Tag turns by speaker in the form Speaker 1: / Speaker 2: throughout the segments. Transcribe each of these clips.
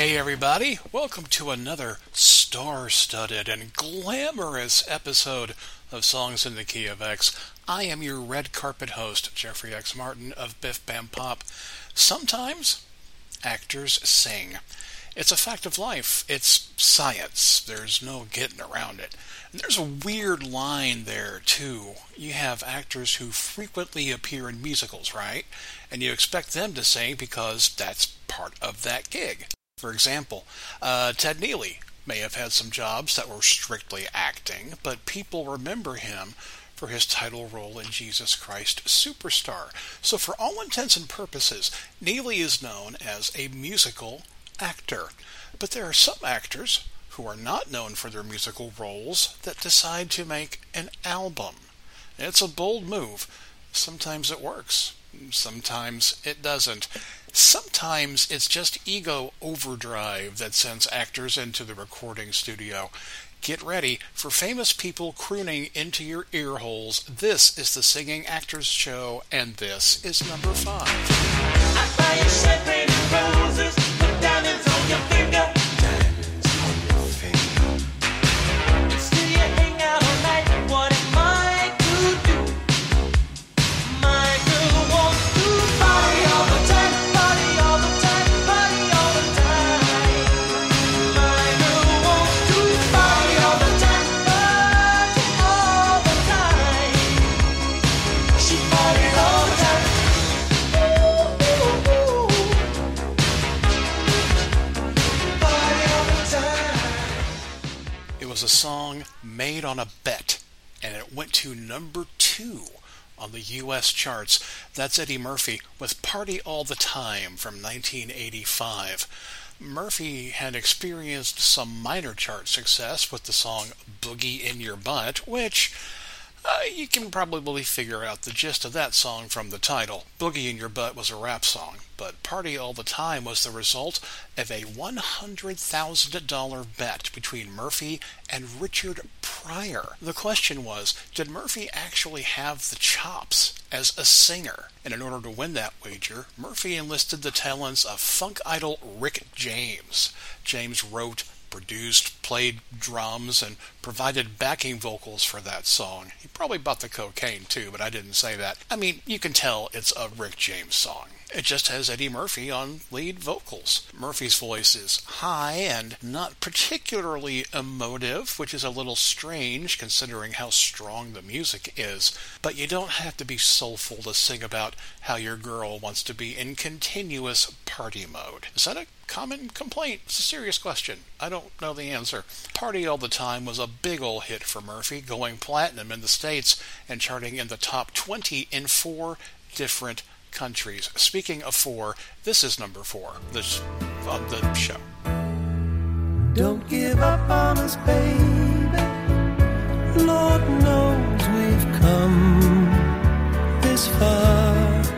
Speaker 1: Hey everybody, welcome to another star-studded and glamorous episode of Songs in the Key of X. I am your red carpet host, Jeffrey X. Martin of Biff Bam Pop. Sometimes actors sing. It's a fact of life. It's science. There's no getting around it. And there's a weird line there, too. You have actors who frequently appear in musicals, right? And you expect them to sing because that's part of that gig. For example, Ted Neely may have had some jobs that were strictly acting, but people remember him for his title role in Jesus Christ Superstar. So for all intents and purposes, Neely is known as a musical actor. But there are some actors who are not known for their musical roles that decide to make an album. It's a bold move. Sometimes it works. Sometimes it doesn't. Sometimes it's just ego overdrive that sends actors into the recording studio. Get ready for famous people crooning into your ear holes. This is the Singing Actors Show, and this is number 5.
Speaker 2: I buy you champagne and roses, put diamonds on your finger. Diamonds on your finger. Still you hang out all night. What am I to do? My girl wants to party all the time, party all the time, party all the time. My girl wants to party all the time, party all the time. She parties all the time.
Speaker 1: It was a song made on a bet, and it went to number 2 on the U.S. charts. That's Eddie Murphy with Party All the Time from 1985. Murphy had experienced some minor chart success with the song Boogie in Your Butt, which you can probably figure out the gist of that song from the title. Boogie in Your Butt was a rap song, but Party All the Time was the result of a $100,000 bet between Murphy and Richard Pryor. The question was, did Murphy actually have the chops as a singer? And in order to win that wager, Murphy enlisted the talents of funk idol Rick James. James wrote, produced, played drums, and provided backing vocals for that song. He probably bought the cocaine too, but I didn't say that. I mean, you can tell it's a Rick James song. It just has Eddie Murphy on lead vocals. Murphy's voice is high and not particularly emotive, which is a little strange considering how strong the music is. But you don't have to be soulful to sing about how your girl wants to be in continuous party mode. Is that a common complaint? It's a serious question. I don't know the answer. Party All the Time was a big ol' hit for Murphy, going platinum in the States and charting in the top 20 in 4 different countries. Speaking of 4, this is number 4 on the show.
Speaker 3: Don't give up on us, baby. Lord knows we've come this far.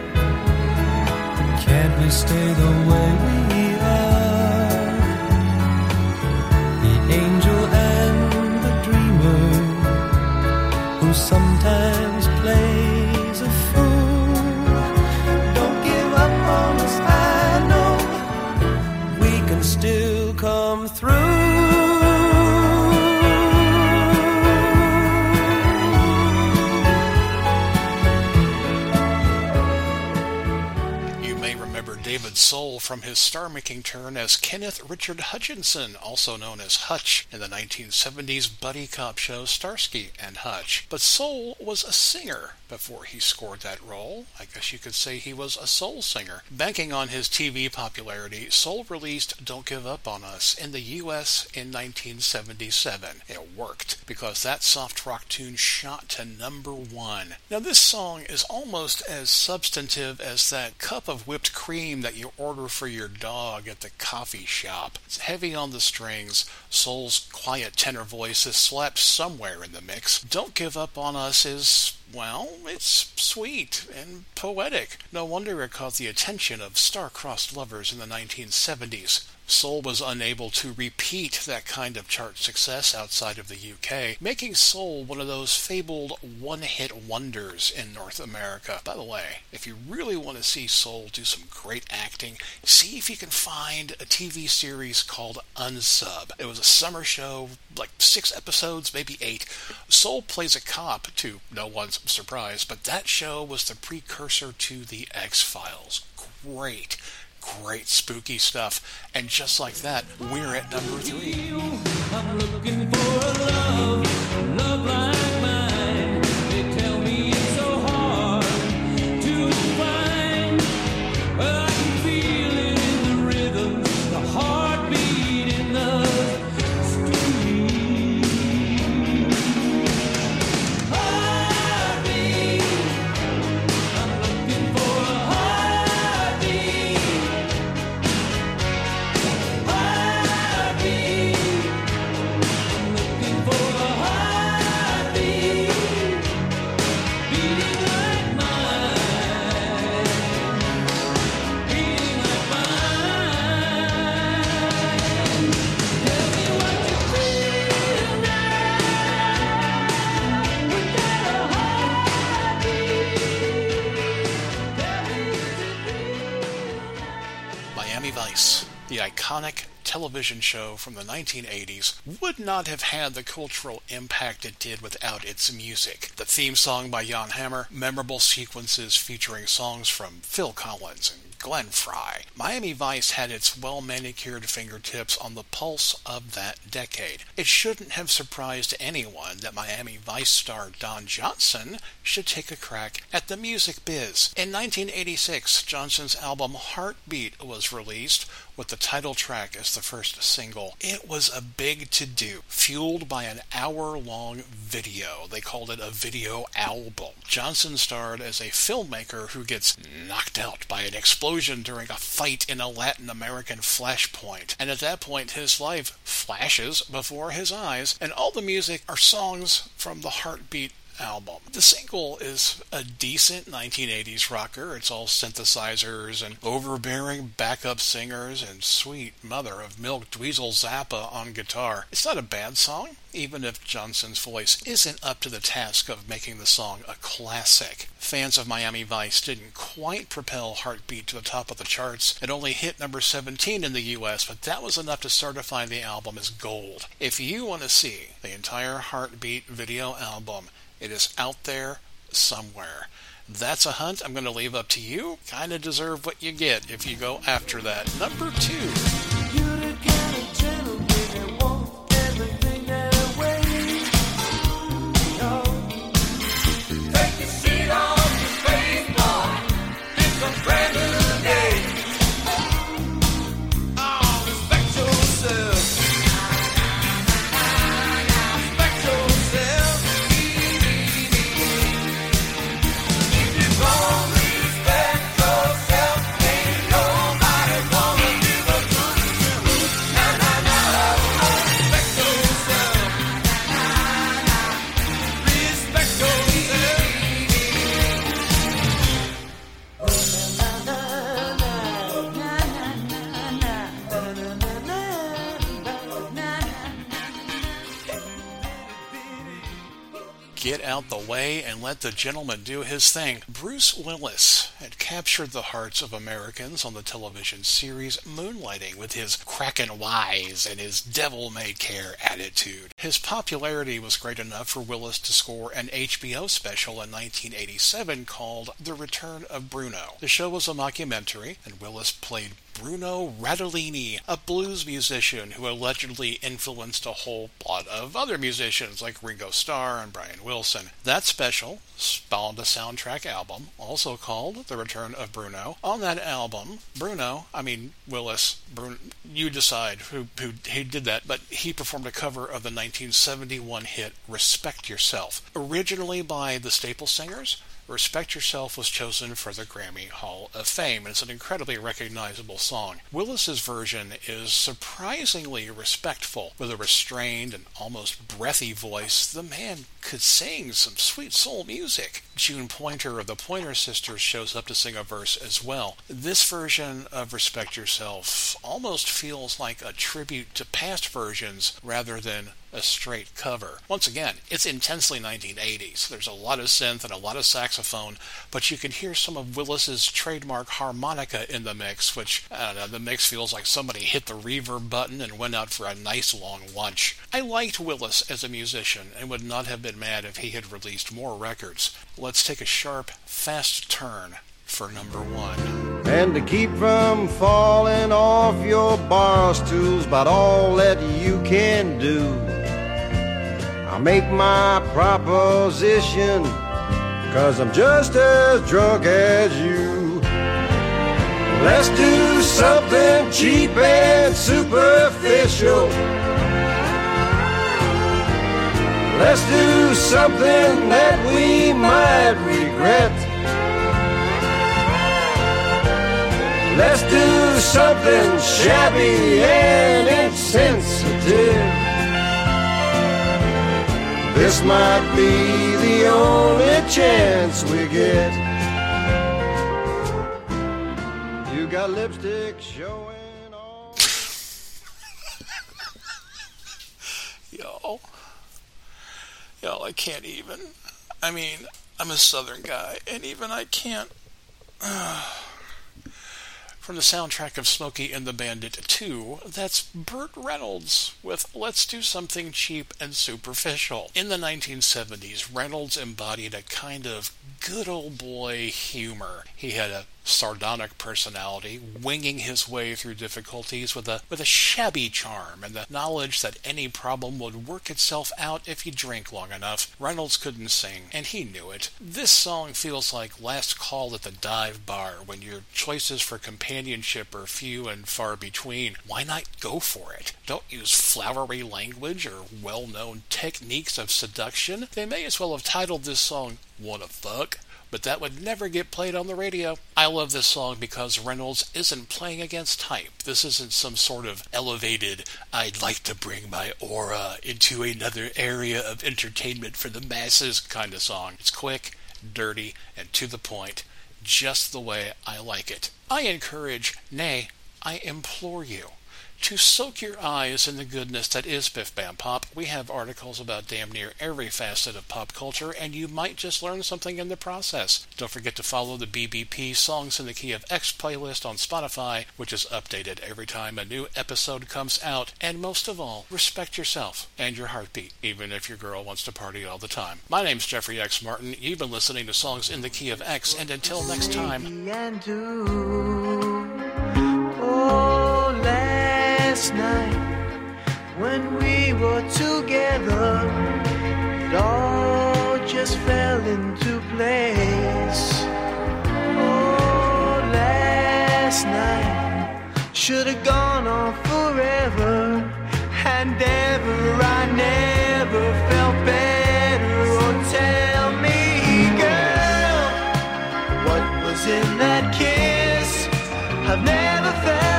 Speaker 3: Can't we stay the way we are? The angel and the dreamer who sometimes plays a fool. Don't give up on us, I know we can still come through.
Speaker 1: David Soul from his star-making turn as Kenneth Richard Hutchinson, also known as Hutch, in the 1970s buddy cop show Starsky and Hutch. But Soul was a singer before he scored that role. I guess you could say he was a soul singer. Banking on his TV popularity, Soul released Don't Give Up on Us in the U.S. in 1977. It worked because that soft rock tune shot to number 1. Now this song is almost as substantive as that cup of whipped cream that you order for your dog at the coffee shop. It's heavy on the strings. Soul's quiet tenor voice is slapped somewhere in the mix. Don't Give Up on Us is well, it's sweet and poetic. No wonder it caught the attention of star-crossed lovers in the 1970s. Soul was unable to repeat that kind of chart success outside of the UK, making Soul one of those fabled one-hit wonders in North America. By the way, if you really want to see Soul do some great acting, see if you can find a TV series called Unsub. It was a summer show, like 6 episodes, maybe 8. Soul plays a cop, to no one's surprise, but that show was the precursor to The X-Files. Great spooky stuff. And just like that, we're at number 3.
Speaker 2: I'm looking for a love like mine. They tell me it's so hard to find. I can feel it in the rhythm, the heartbeat in the street. Heartbeat. I'm looking for a heartbeat.
Speaker 1: Miami Vice, the iconic television show from the 1980s, would not have had the cultural impact it did without its music. The theme song by Jan Hammer, memorable sequences featuring songs from Phil Collins and Glenn Frey. Miami Vice had its well-manicured fingertips on the pulse of that decade. It shouldn't have surprised anyone that Miami Vice star Don Johnson should take a crack at the music biz. In 1986, Johnson's album Heartbeat was released, with the title track as the first single. It was a big to-do, fueled by an hour-long video. They called it a video album. Johnson starred as a filmmaker who gets knocked out by an explosion during a fight in a Latin American flashpoint. And at that point, his life flashes before his eyes, and all the music are songs from the Heartbeat album. The single is a decent 1980s rocker. It's all synthesizers and overbearing backup singers and sweet mother of milk Dweezil Zappa on guitar. It's not a bad song, even if Johnson's voice isn't up to the task of making the song a classic. Fans of Miami Vice didn't quite propel Heartbeat to the top of the charts. It only hit number 17 in the US, but that was enough to certify the album as gold. If you want to see the entire Heartbeat video album, it is out there somewhere. That's a hunt I'm going to leave up to you. Kind of deserve what you get if you go after that. Number 2.
Speaker 3: You're the kind of gentleman that wants everything their way. No.
Speaker 2: Take a seat on the space boy. It's a brand new day. Oh, respect yourself. Respect yourself. If you don't respect yourself, ain't nobody gonna give a good to you. Na na na. Respect yourself. Respect yourself.
Speaker 1: Get out the way and let the gentleman do his thing. Bruce Willis had captured the hearts of Americans on the television series Moonlighting with his crackin' wise and his devil-may-care attitude. His popularity was great enough for Willis to score an HBO special in 1987 called The Return of Bruno. The show was a mockumentary, and Willis played Bruno Radolini, a blues musician who allegedly influenced a whole lot of other musicians like Ringo Starr and Brian Wilson. That special spawned a soundtrack album, also called The Return of Bruno. On that album, Willis, you decide who he did that, but he performed a cover of the 1971 hit Respect Yourself, originally by the Staple Singers, Respect Yourself was chosen for the Grammy Hall of Fame. It's an incredibly recognizable song. Willis's version is surprisingly respectful. With a restrained and almost breathy voice, the man could sing some sweet soul music. June Pointer of the Pointer Sisters shows up to sing a verse as well. This version of Respect Yourself almost feels like a tribute to past versions rather than a straight cover. Once again, it's intensely 1980s. There's a lot of synth and a lot of saxophone, but you can hear some of Willis's trademark harmonica in the mix, which, I don't know, the mix feels like somebody hit the reverb button and went out for a nice long lunch. I liked Willis as a musician and would not have been mad if he had released more records. Let's take a sharp, fast turn for number 1.
Speaker 4: And to keep from falling off your bar stools, about all that you can do, I'll make my proposition, 'cause I'm just as drunk as you. Let's do something cheap and superficial. Let's do something that we might regret. Let's do something shabby and insensitive. This might be the only chance we get. You got lipstick showing on.
Speaker 1: Yo, I can't even. I mean, I'm a Southern guy, and even I can't. From the soundtrack of Smokey and the Bandit 2, that's Burt Reynolds with Let's Do Something Cheap and Superficial. In the 1970s, Reynolds embodied a kind of good old boy humor. He had a sardonic personality, winging his way through difficulties with a shabby charm and the knowledge that any problem would work itself out if you drank long enough. Reynolds couldn't sing, and he knew it. This song feels like last call at the dive bar when your choices for companionship are few and far between. Why not go for it? Don't use flowery language or well-known techniques of seduction. They may as well have titled this song Wanna Fuck, but that would never get played on the radio. I love this song because Reynolds isn't playing against type. This isn't some sort of elevated, I'd like to bring my aura into another area of entertainment for the masses kind of song. It's quick, dirty, and to the point, just the way I like it. I encourage, nay, I implore you, to soak your eyes in the goodness that is Biff Bam Pop. We have articles about damn near every facet of pop culture, and you might just learn something in the process. Don't forget to follow the BBP Songs in the Key of X playlist on Spotify, which is updated every time a new episode comes out. And most of all, respect yourself and your heartbeat, even if your girl wants to party all the time. My name's Jeffrey X. Martin. You've been listening to Songs in the Key of X, and until next time...
Speaker 3: Last night when we were together, it all just fell into place. Oh, last night should have gone on forever, and ever I never felt better. Oh, tell me, girl, what was in that kiss? I've never felt